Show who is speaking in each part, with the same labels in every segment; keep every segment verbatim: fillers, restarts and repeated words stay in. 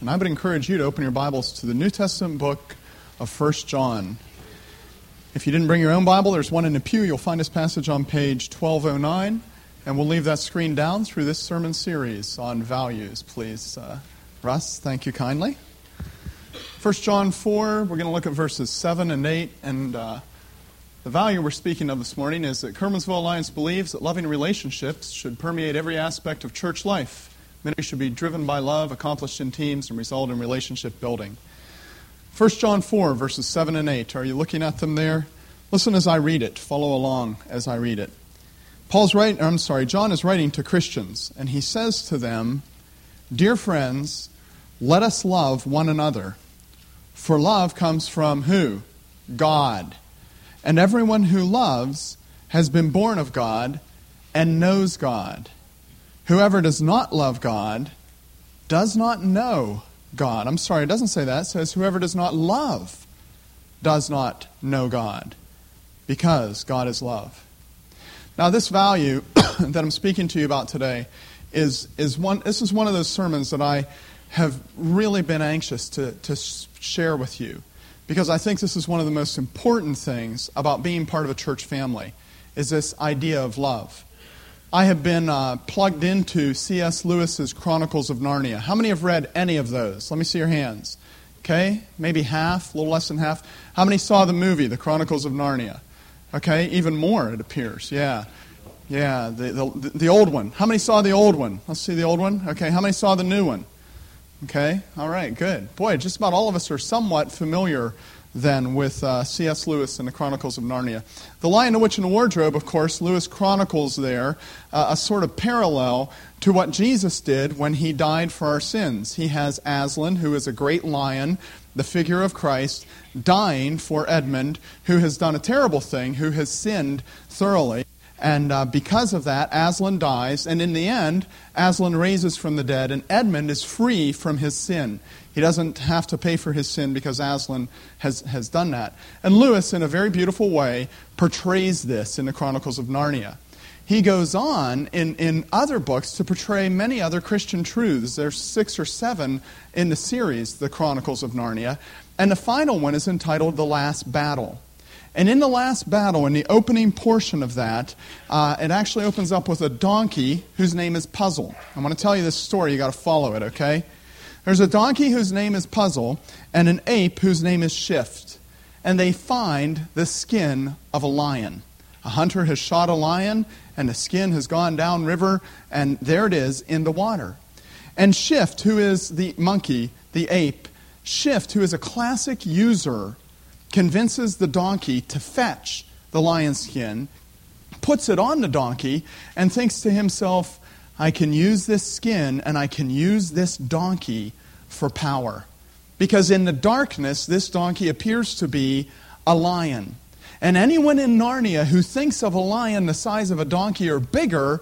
Speaker 1: And I would encourage you to open your Bibles to the New Testament book of First John. If you didn't bring your own Bible, there's one in the pew. You'll find this passage on page twelve oh nine. And we'll leave that screen down through this sermon series on values, please. Uh, Russ, thank you kindly. First John four, we're going to look at verses seven and eight. And uh, the value we're speaking of this morning is that Kermansville Alliance believes that loving relationships should permeate every aspect of church life. Ministry should be driven by love, accomplished in teams, and result in relationship building. First John four, verses seven and eight. Are you looking at them there? Listen as I read it. Follow along as I read it. Paul's writing, I'm sorry, John is writing to Christians, and he says to them, "Dear friends, let us love one another. For love comes from who? God. And everyone who loves has been born of God and knows God. Whoever does not love God does not know God." I'm sorry, it doesn't say that. It says, whoever does not love does not know God, because God is love. Now, this value that I'm speaking to you about today is, is one, this is one of those sermons that I have really been anxious to, to share with you, because I think this is one of the most important things about being part of a church family, is this idea of love. I have been uh, plugged into C S Lewis's Chronicles of Narnia. How many have read any of those? Let me see your hands. Okay, maybe half, a little less than half. How many saw the movie, The Chronicles of Narnia? Okay, even more, it appears. Yeah, yeah, the, the the old one. How many saw the old one? Let's see the old one. Okay, how many saw the new one? Okay, all right, good. Boy, just about all of us are somewhat familiar then with uh, C S Lewis and the Chronicles of Narnia. The Lion, the Witch, and the Wardrobe, of course, Lewis chronicles there uh, a sort of parallel to what Jesus did when he died for our sins. He has Aslan, who is a great lion, the figure of Christ, dying for Edmund, who has done a terrible thing, who has sinned thoroughly. And uh, because of that, Aslan dies, and in the end, Aslan raises from the dead, and Edmund is free from his sin. He doesn't have to pay for his sin because Aslan has, has done that. And Lewis, in a very beautiful way, portrays this in the Chronicles of Narnia. He goes on in, in other books to portray many other Christian truths. There's six or seven in the series, the Chronicles of Narnia. And the final one is entitled The Last Battle. And in the last battle, in the opening portion of that, uh, it actually opens up with a donkey whose name is Puzzle. I'm going to tell you this story. You've got to follow it, okay? There's a donkey whose name is Puzzle and an ape whose name is Shift. And they find the skin of a lion. A hunter has shot a lion, and the skin has gone downriver, and there it is in the water. And Shift, who is the monkey, the ape, Shift, who is a classic user, convinces the donkey to fetch the lion skin, puts it on the donkey, and thinks to himself, I can use this skin and I can use this donkey for power. Because in the darkness, this donkey appears to be a lion. And anyone in Narnia who thinks of a lion the size of a donkey or bigger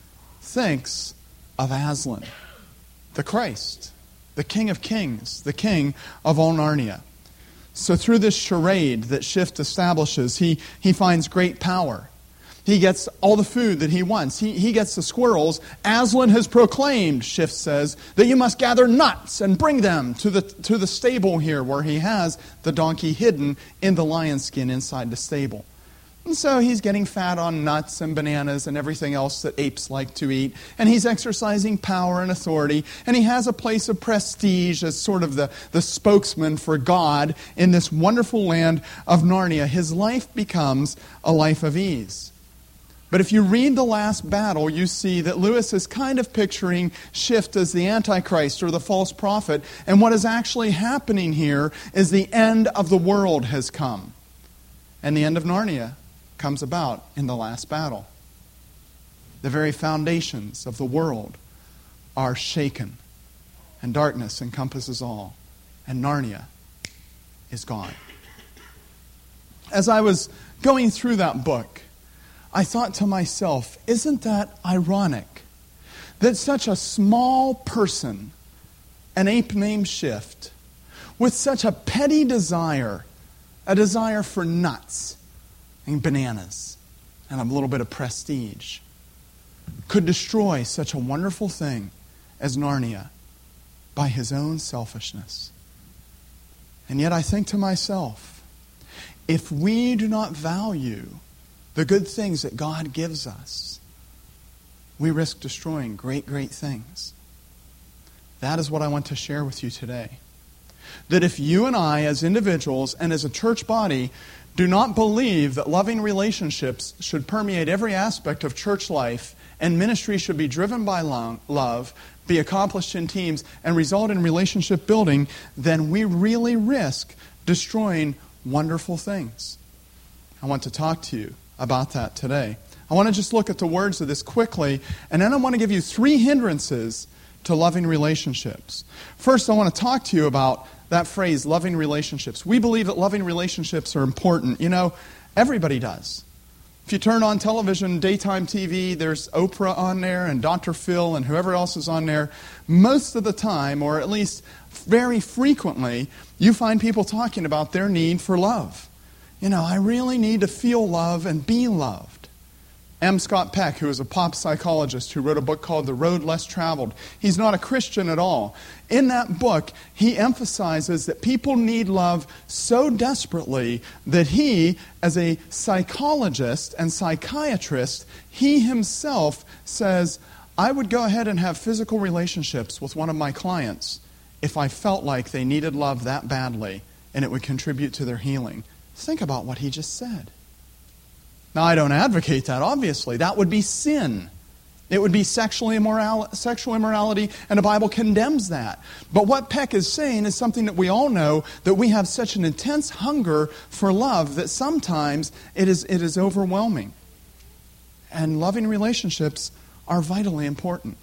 Speaker 1: thinks of Aslan, the Christ, the King of Kings, the King of all Narnia. So through this charade that Shift establishes, he, he finds great power. He gets all the food that he wants. He, he gets the squirrels. Aslan has proclaimed, Shift says, that you must gather nuts and bring them to the, to the stable here where he has the donkey hidden in the lion skin inside the stable. And so he's getting fat on nuts and bananas and everything else that apes like to eat. And he's exercising power and authority. And he has a place of prestige as sort of the, the spokesman for God in this wonderful land of Narnia. His life becomes a life of ease. But if you read The Last Battle, you see that Lewis is kind of picturing Shift as the Antichrist or the false prophet. And what is actually happening here is the end of the world has come. And the end of Narnia comes about in the last battle. The very foundations of the world are shaken, and darkness encompasses all, and Narnia is gone. As I was going through that book, I thought to myself, isn't that ironic that such a small person, an ape named Shift, with such a petty desire, a desire for nuts and bananas and a little bit of prestige, could destroy such a wonderful thing as Narnia. by his own selfishness. And yet I think to myself, if we do not value the good things that God gives us, we risk destroying great, great things. That is what I want to share with you today. That if you and I, as individuals and as a church body, do not believe that loving relationships should permeate every aspect of church life and ministry should be driven by love, be accomplished in teams, and result in relationship building, then we really risk destroying wonderful things. I want to talk to you about that today. I want to just look at the words of this quickly, and then I want to give you three hindrances to loving relationships. First, I want to talk to you about that phrase, loving relationships. We believe that loving relationships are important. You know, everybody does. If you turn on television, daytime T V, there's Oprah on there and Doctor Phil and whoever else is on there. Most of the time, or at least very frequently, you find people talking about their need for love. You know, I really need to feel love and be loved. M. Scott Peck, who is a pop psychologist who wrote a book called The Road Less Traveled, he's not a Christian at all. In that book, he emphasizes that people need love so desperately that he, as a psychologist and psychiatrist, he himself says, I would go ahead and have physical relationships with one of my clients if I felt like they needed love that badly and it would contribute to their healing. Think about what he just said. Now, I don't advocate that, obviously. That would be sin. It would be sexual immoral, sexual immorality, and the Bible condemns that. But what Peck is saying is something that we all know, that we have such an intense hunger for love that sometimes it is, it is overwhelming. And loving relationships are vitally important.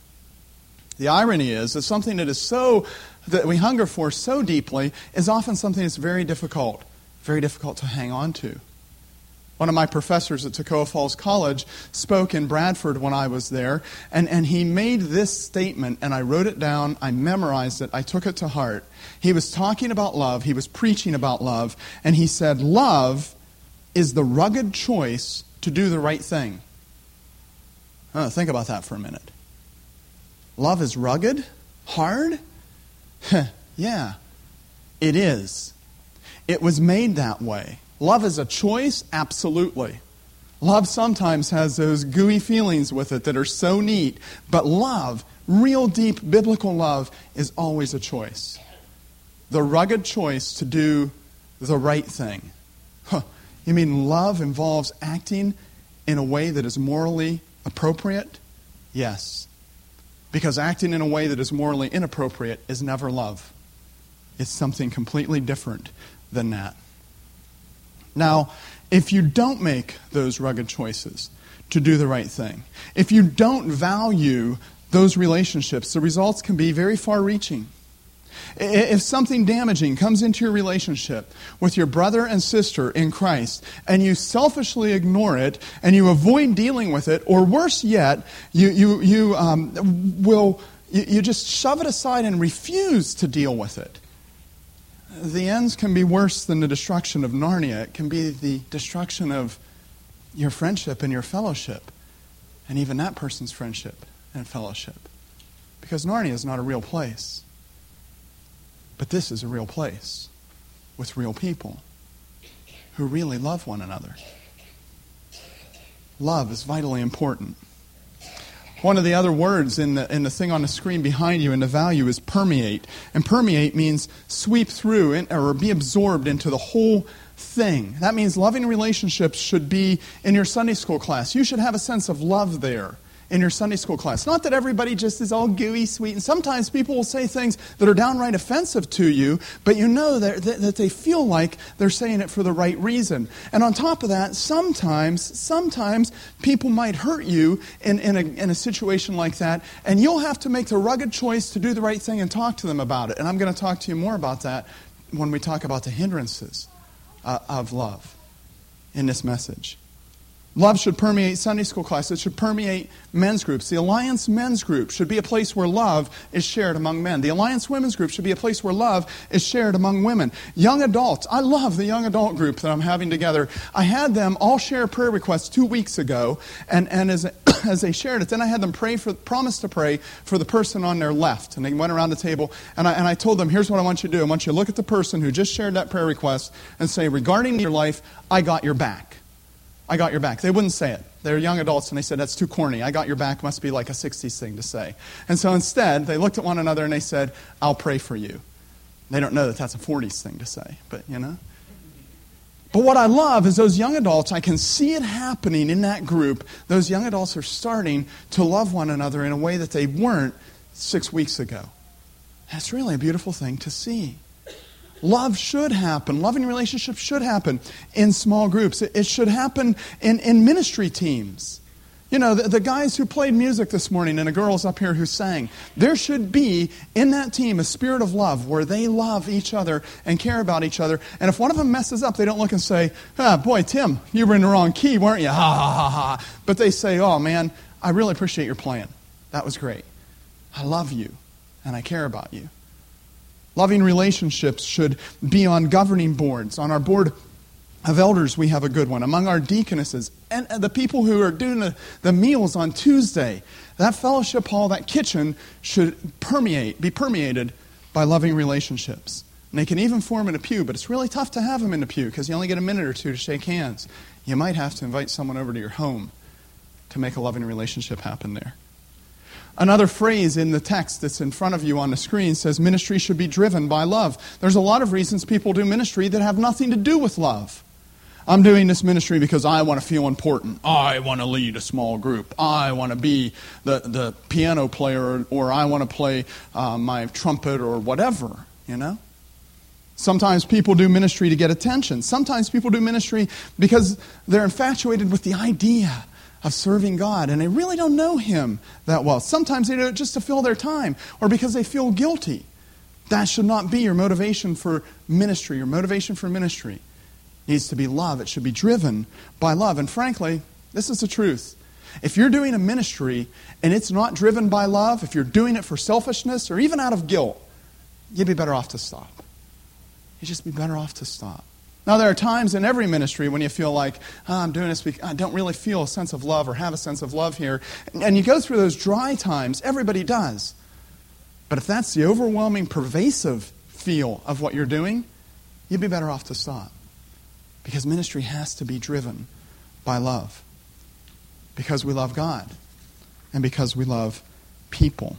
Speaker 1: The irony is that something that is so, that we hunger for so deeply is often something that's very difficult, very difficult to hang on to. One of my professors at Toccoa Falls College spoke in Bradford when I was there, and, and he made this statement, and I wrote it down, I memorized it, I took it to heart. He was talking about love, he was preaching about love, and he said, love is the rugged choice to do the right thing. Oh, think about that for a minute. Love is rugged? Hard? Yeah, it is. It was made that way. Love is a choice? Absolutely. Love sometimes has those gooey feelings with it that are so neat. But love, real deep biblical love, is always a choice. The rugged choice to do the right thing. Huh. You mean love involves acting in a way that is morally appropriate? Yes. Because acting in a way that is morally inappropriate is never love. It's something completely different than that. Now, if you don't make those rugged choices to do the right thing, if you don't value those relationships, the results can be very far-reaching. If something damaging comes into your relationship with your brother and sister in Christ, and you selfishly ignore it, and you avoid dealing with it, or worse yet, you you you um, will you, you just shove it aside and refuse to deal with it, the ends can be worse than the destruction of Narnia. It can be the destruction of your friendship and your fellowship, and even that person's friendship and fellowship. Because Narnia is not a real place. But this is a real place with real people who really love one another. Love is vitally important. One of the other words in the in the thing on the screen behind you in the value is permeate. And permeate means sweep through in, or be absorbed into the whole thing. That means loving relationships should be in your Sunday school class. You should have a sense of love there in your Sunday school class. Not that everybody just is all gooey, sweet. And sometimes people will say things that are downright offensive to you, but you know that, that, that they feel like they're saying it for the right reason. And on top of that, sometimes, sometimes people might hurt you in, in, a, in a situation like that, and you'll have to make the rugged choice to do the right thing and talk to them about it. And I'm going to talk to you more about that when we talk about the hindrances uh, of love in this message. Love should permeate Sunday school class. It should permeate men's groups. The Alliance men's group should be a place where love is shared among men. The Alliance women's group should be a place where love is shared among women. Young adults. I love the young adult group that I'm having together. I had them all share prayer requests two weeks ago, and, and as, as they shared it, then I had them pray for, promise to pray for the person on their left. And they went around the table, and I, and I told them, here's what I want you to do. I want you to look at the person who just shared that prayer request and say, regarding your life, I got your back. I got your back. They wouldn't say it. They're young adults, and they said, that's too corny. I got your back must be like a sixties thing to say. And so instead, they looked at one another and they said, I'll pray for you. They don't know that that's a forties thing to say, but you know. But what I love is those young adults, I can see it happening in that group. Those young adults are starting to love one another in a way that they weren't six weeks ago. That's really a beautiful thing to see. Love should happen. Loving relationships should happen in small groups. It, it should happen in, in ministry teams. You know, the, the guys who played music this morning and the girls up here who sang, there should be in that team a spirit of love where they love each other and care about each other. And if one of them messes up, they don't look and say, ah, boy, Tim, you were in the wrong key, weren't you? Ha, ha, ha, ha. But they say, oh, man, I really appreciate your playing. That was great. I love you and I care about you. Loving relationships should be on governing boards. On our board of elders, we have a good one. Among our deaconesses and the people who are doing the, the meals on Tuesday, that fellowship hall, that kitchen should permeate, be permeated by loving relationships. And they can even form in a pew, but it's really tough to have them in the pew because you only get a minute or two to shake hands. You might have to invite someone over to your home to make a loving relationship happen there. Another phrase in the text that's in front of you on the screen says ministry should be driven by love. There's a lot of reasons people do ministry that have nothing to do with love. I'm doing this ministry because I want to feel important. I want to lead a small group. I want to be the, the piano player, or, or I want to play uh, my trumpet or whatever, you know? Sometimes people do ministry to get attention. Sometimes people do ministry because they're infatuated with the idea of serving God, and they really don't know Him that well. Sometimes they do it just to fill their time, or because they feel guilty. That should not be your motivation for ministry. Your motivation for ministry needs to be love. It should be driven by love. And frankly, this is the truth. If you're doing a ministry and it's not driven by love, if you're doing it for selfishness or even out of guilt, you'd be better off to stop. You'd just be better off to stop. Now, there are times in every ministry when you feel like, oh, I'm doing this because I don't really feel a sense of love or have a sense of love here. And you go through those dry times. Everybody does. But if that's the overwhelming, pervasive feel of what you're doing, you'd be better off to stop. Because ministry has to be driven by love. Because we love God. And because we love people.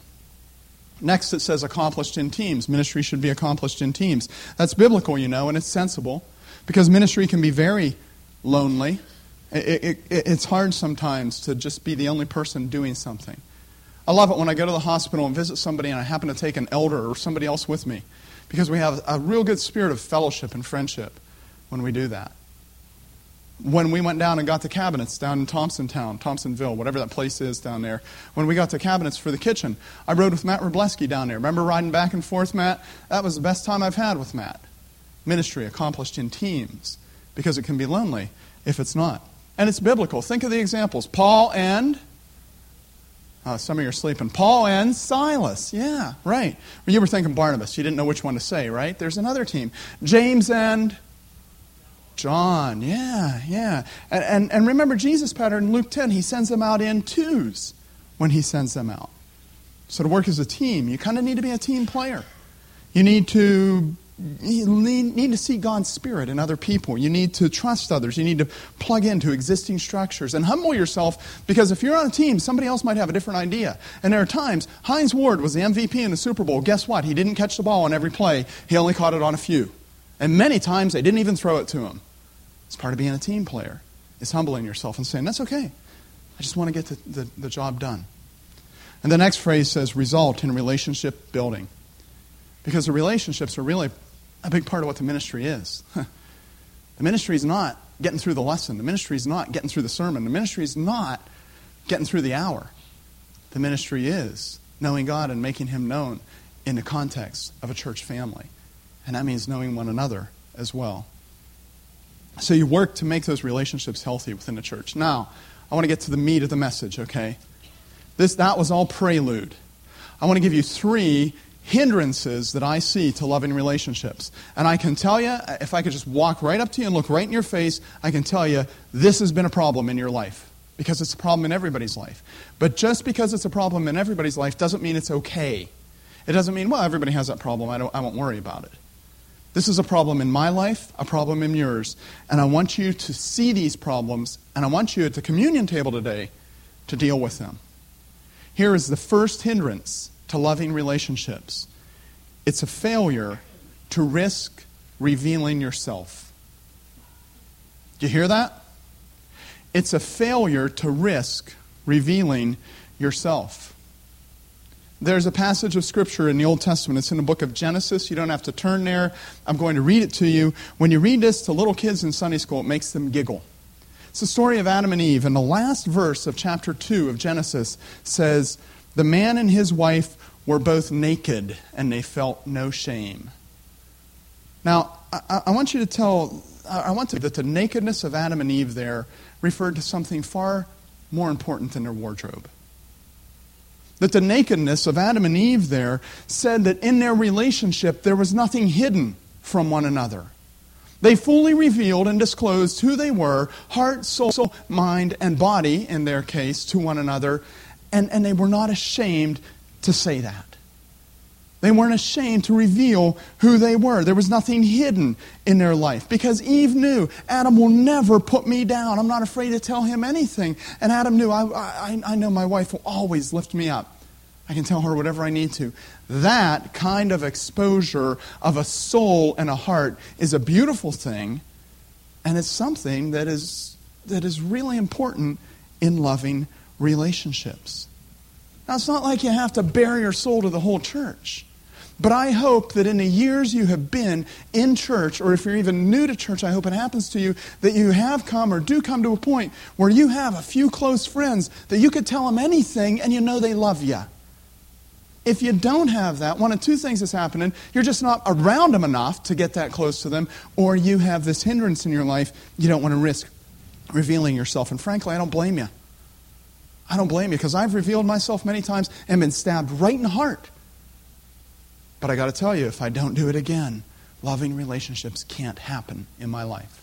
Speaker 1: Next, it says accomplished in teams. Ministry should be accomplished in teams. That's biblical, you know, and it's sensible. Because ministry can be very lonely. It, it, it, it's hard sometimes to just be the only person doing something. I love it when I go to the hospital and visit somebody and I happen to take an elder or somebody else with me. Because we have a real good spirit of fellowship and friendship when we do that. When we went down and got the cabinets down in Thompsontown, Thompsonville, whatever that place is down there, when we got the cabinets for the kitchen, I rode with Matt Robleski down there. Remember riding back and forth, Matt? That was the best time I've had with Matt. Ministry accomplished in teams, because it can be lonely if it's not. And it's biblical. Think of the examples. Paul and, uh, some of you are sleeping, Paul and Silas. Yeah, right. Well, you were thinking Barnabas. You didn't know which one to say, right? There's another team. James and John. Yeah, yeah. And, and, and remember Jesus' pattern in Luke ten. He sends them out in twos when he sends them out. So to work as a team, you kind of need to be a team player. You need to You need, need to see God's Spirit in other people. You need to trust others. You need to plug into existing structures and humble yourself, because if you're on a team, somebody else might have a different idea. And there are times, Hines Ward was the M V P in the Super Bowl. Guess what? He didn't catch the ball on every play. He only caught it on a few. And many times, they didn't even throw it to him. It's part of being a team player. It's humbling yourself and saying, that's okay. I just want to get the, the, the job done. And the next phrase says, result in relationship building. Because the relationships are really a big part of what the ministry is. The ministry is not getting through the lesson. The ministry is not getting through the sermon. The ministry is not getting through the hour. The ministry is knowing God and making Him known in the context of a church family. And that means knowing one another as well. So you work to make those relationships healthy within the church. Now, I want to get to the meat of the message, okay? This That was all prelude. I want to give you three hindrances that I see to loving relationships. And I can tell you, if I could just walk right up to you and look right in your face, I can tell you this has been a problem in your life. Because it's a problem in everybody's life. But just because it's a problem in everybody's life doesn't mean it's okay. It doesn't mean, well, everybody has that problem, I don't I won't worry about it. This is a problem in my life, a problem in yours. And I want you to see these problems, and I want you at the communion table today to deal with them. Here is the first hindrance to loving relationships. It's a failure to risk revealing yourself. Do you hear that? It's a failure to risk revealing yourself. There's a passage of Scripture in the Old Testament. It's in the book of Genesis. You don't have to turn there. I'm going to read it to you. When you read this to little kids in Sunday school, it makes them giggle. It's the story of Adam and Eve. And the last verse of chapter two of Genesis says, the man and his wife were both naked, and they felt no shame. Now, I, I want you to tell, I want to that the nakedness of Adam and Eve there referred to something far more important than their wardrobe. That the nakedness of Adam and Eve there said that in their relationship there was nothing hidden from one another. They fully revealed and disclosed who they were, heart, soul, mind, and body, in their case, to one another, and, and they were not ashamed to say that. They weren't ashamed to reveal who they were. There was nothing hidden in their life. Because Eve knew, Adam will never put me down. I'm not afraid to tell him anything. And Adam knew, I, I, I know my wife will always lift me up. I can tell her whatever I need to. That kind of exposure of a soul and a heart is a beautiful thing. And it's something that is, that is really important in loving relationships. Now, it's not like you have to bare your soul to the whole church. But I hope that in the years you have been in church, or if you're even new to church, I hope it happens to you, that you have come or do come to a point where you have a few close friends that you could tell them anything and you know they love you. If you don't have that, one of two things is happening. You're just not around them enough to get that close to them, or you have this hindrance in your life you don't want to risk revealing yourself. And frankly, I don't blame you. I don't blame you, because I've revealed myself many times and been stabbed right in the heart. But I got to tell you, if I don't do it again, loving relationships can't happen in my life.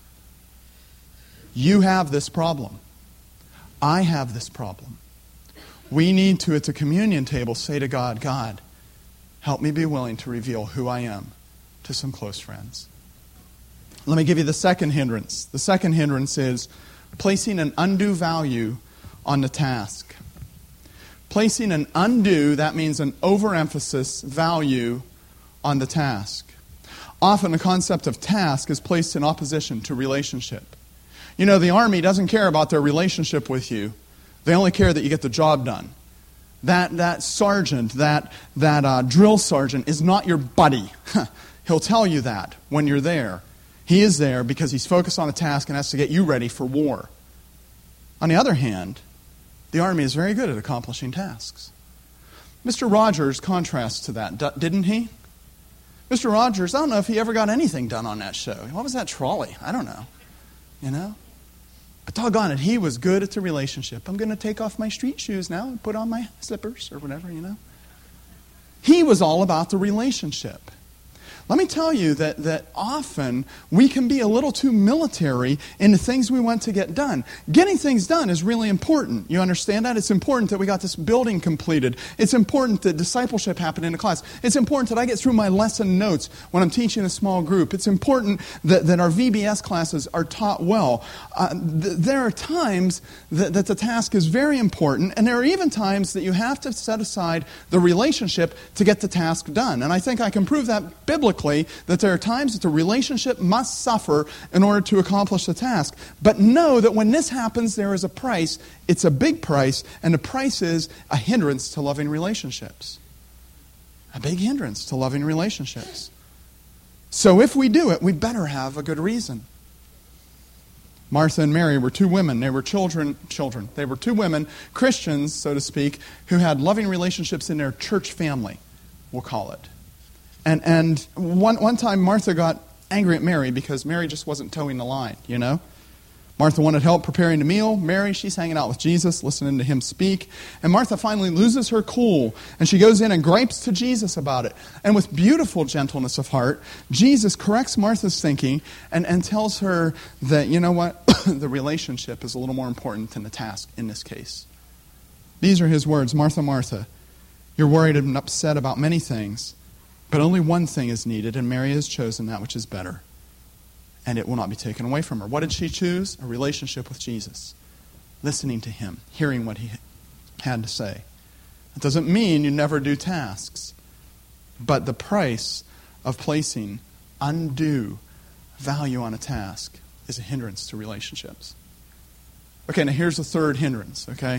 Speaker 1: You have this problem. I have this problem. We need to, at the communion table, say to God, God, help me be willing to reveal who I am to some close friends. Let me give you the second hindrance. The second hindrance is placing an undue value on the task. Placing an undue, that means an overemphasis, value on the task. Often the concept of task is placed in opposition to relationship. You know, the Army doesn't care about their relationship with you. They only care that you get the job done. That that sergeant, that, that uh, drill sergeant is not your buddy. He'll tell you that when you're there. He is there because he's focused on a task and has to get you ready for war. On the other hand, the Army is very good at accomplishing tasks. Mister Rogers contrasts to that, didn't he? Mister Rogers, I don't know if he ever got anything done on that show. What was that trolley? I don't know. You know? But doggone it, he was good at the relationship. I'm going to take off my street shoes now and put on my slippers or whatever, you know? He was all about the relationship. Let me tell you that, that often we can be a little too military in the things we want to get done. Getting things done is really important. You understand that? It's important that we got this building completed. It's important that discipleship happened in the class. It's important that I get through my lesson notes when I'm teaching a small group. It's important that, that our V B S classes are taught well. Uh, th- there are times that, that the task is very important, and there are even times that you have to set aside the relationship to get the task done. And I think I can prove that biblically. That there are times that the relationship must suffer in order to accomplish the task. But know that when this happens, there is a price. It's a big price, and the price is a hindrance to loving relationships. A big hindrance to loving relationships. So if we do it, we better have a good reason. Martha and Mary were two women. They were children, children. They were two women, Christians, so to speak, who had loving relationships in their church family, we'll call it. And and one one time Martha got angry at Mary because Mary just wasn't towing the line, you know? Martha wanted help preparing the meal. Mary, she's hanging out with Jesus, listening to him speak. And Martha finally loses her cool, and she goes in and gripes to Jesus about it. And with beautiful gentleness of heart, Jesus corrects Martha's thinking and, and tells her that, you know what, the relationship is a little more important than the task in this case. These are his words, Martha, Martha, you're worried and upset about many things, but only one thing is needed, and Mary has chosen that which is better. And it will not be taken away from her. What did she choose? A relationship with Jesus. Listening to him, hearing what he had to say. It doesn't mean you never do tasks, but the price of placing undue value on a task is a hindrance to relationships. Okay, now here's the third hindrance, okay?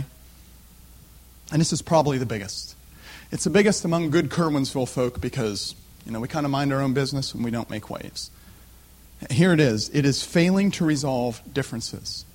Speaker 1: And this is probably the biggest. It's the biggest among good Kerwinsville folk because, you know, we kind of mind our own business and we don't make waves. Here it is. It is failing to resolve differences.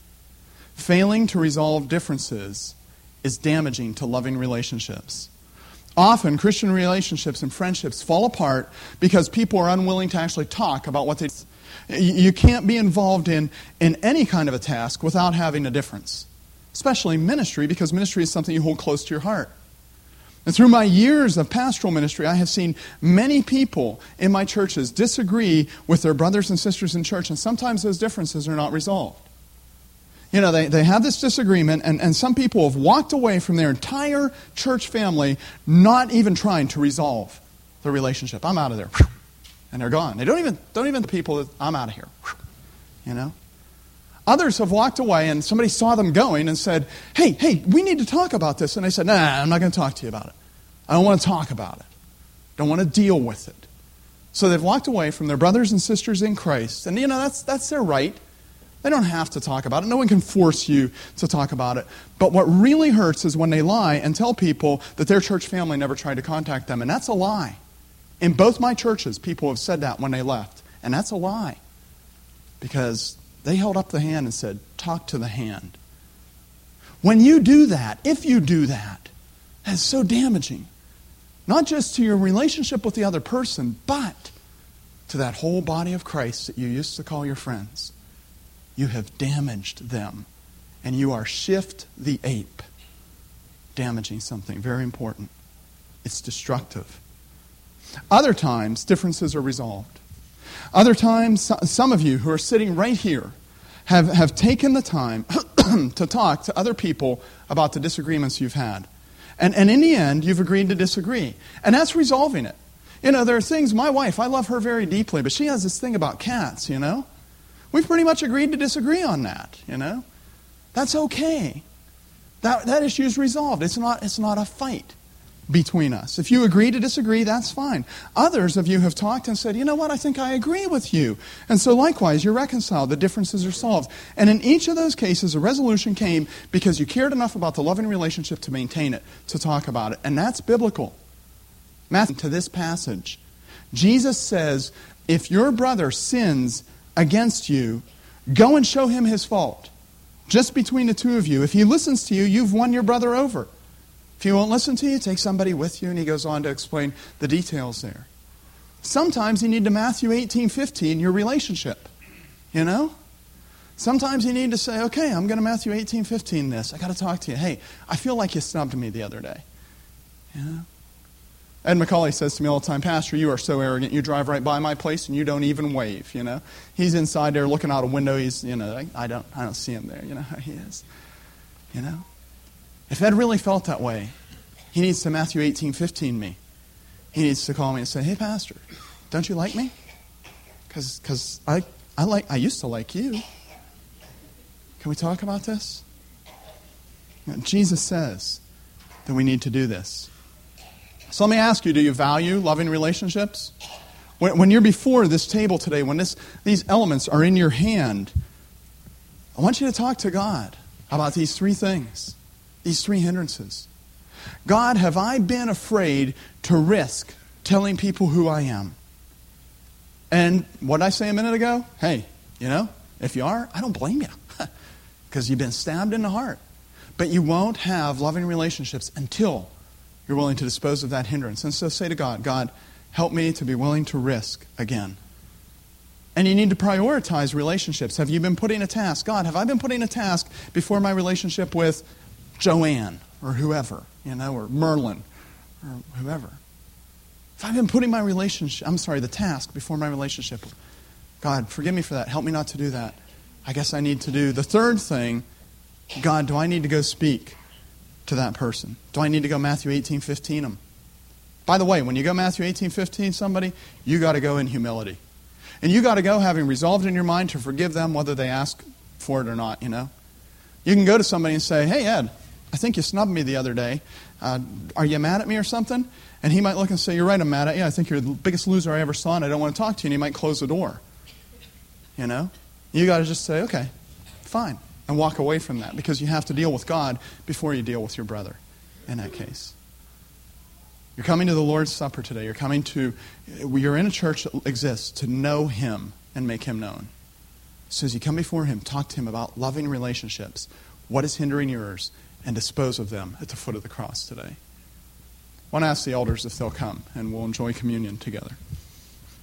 Speaker 1: Failing to resolve differences is damaging to loving relationships. Often, Christian relationships and friendships fall apart because people are unwilling to actually talk about what they... You can't be involved in, in any kind of a task without having a difference. Especially ministry, because ministry is something you hold close to your heart. And through my years of pastoral ministry, I have seen many people in my churches disagree with their brothers and sisters in church, and sometimes those differences are not resolved. You know, they, they have this disagreement, and, and some people have walked away from their entire church family not even trying to resolve the relationship. I'm out of there. And they're gone. They don't even, don't even the people that, I'm out of here. You know? Others have walked away and somebody saw them going and said, hey, hey, we need to talk about this. And they said, nah, I'm not going to talk to you about it. I don't want to talk about it. Don't want to deal with it. So they've walked away from their brothers and sisters in Christ. And, you know, that's that's their right. They don't have to talk about it. No one can force you to talk about it. But what really hurts is when they lie and tell people that their church family never tried to contact them. And that's a lie. In both my churches, people have said that when they left. And that's a lie. Because they held up the hand and said, talk to the hand. When you do that, if you do that, that's so damaging. Not just to your relationship with the other person, but to that whole body of Christ that you used to call your friends. You have damaged them. And you are shift the ape. Damaging something very important. It's destructive. Other times, differences are resolved. Other times, some of you who are sitting right here have, have taken the time to talk to other people about the disagreements you've had. And, and in the end, you've agreed to disagree. And that's resolving it. You know, there are things, my wife, I love her very deeply, but she has this thing about cats, you know. We've pretty much agreed to disagree on that, you know. That's okay. That, that issue is resolved. It's not, it's not a fight between us. If you agree to disagree, that's fine. Others of you have talked and said, you know what, I think I agree with you. And so likewise, you're reconciled. The differences are solved. And in each of those cases, a resolution came because you cared enough about the loving relationship to maintain it, to talk about it. And that's biblical. Matthew, to this passage, Jesus says, if your brother sins against you, go and show him his fault. Just between the two of you. If he listens to you, you've won your brother over. If he won't listen to you, take somebody with you, and he goes on to explain the details there. Sometimes you need to Matthew eighteen fifteen your relationship, you know? Sometimes you need to say, okay, I'm going to Matthew eighteen fifteen this. I got to talk to you. Hey, I feel like you snubbed me the other day. You know? Ed McCauley says to me all the time, Pastor, you are so arrogant. You drive right by my place and you don't even wave, you know? He's inside there looking out a window. He's, you know, I, I don't I don't see him there. You know how he is. You know? If Ed really felt that way, he needs to Matthew eighteen fifteen me. He needs to call me and say, hey, Pastor, don't you like me? Because because I, I, like, I used to like you. Can we talk about this? You know, Jesus says that we need to do this. So let me ask you, do you value loving relationships? When, when you're before this table today, when this, these elements are in your hand, I want you to talk to God about these three things. These three hindrances. God, have I been afraid to risk telling people who I am? And what did I say a minute ago? Hey, you know, if you are, I don't blame you. Because you've been stabbed in the heart. But you won't have loving relationships until you're willing to dispose of that hindrance. And so say to God, God, help me to be willing to risk again. And you need to prioritize relationships. Have you been putting a task? God, have I been putting a task before my relationship with Joanne or whoever, you know, or Merlin or whoever? If I've been putting my relationship, I'm sorry, the task before my relationship, God, forgive me for that. Help me not to do that. I guess I need to do the third thing. God, do I need to go speak to that person? Do I need to go Matthew eighteen fifteen them? By the way, when you go Matthew eighteen fifteen somebody, you got to go in humility. And you got to go having resolved in your mind to forgive them whether they ask for it or not, you know. You can go to somebody and say, hey, Ed, I think you snubbed me the other day. Uh, are you mad at me or something? And he might look and say, you're right, I'm mad at you. I think you're the biggest loser I ever saw, and I don't want to talk to you. And he might close the door. You know? You got to just say, okay, fine, and walk away from that, because you have to deal with God before you deal with your brother in that case. You're coming to the Lord's Supper today. You're coming to, you're in a church that exists to know Him and make Him known. So as you come before Him, talk to Him about loving relationships, what is hindering yours, and dispose of them at the foot of the cross today. I want to ask the elders if they'll come, and we'll enjoy communion together.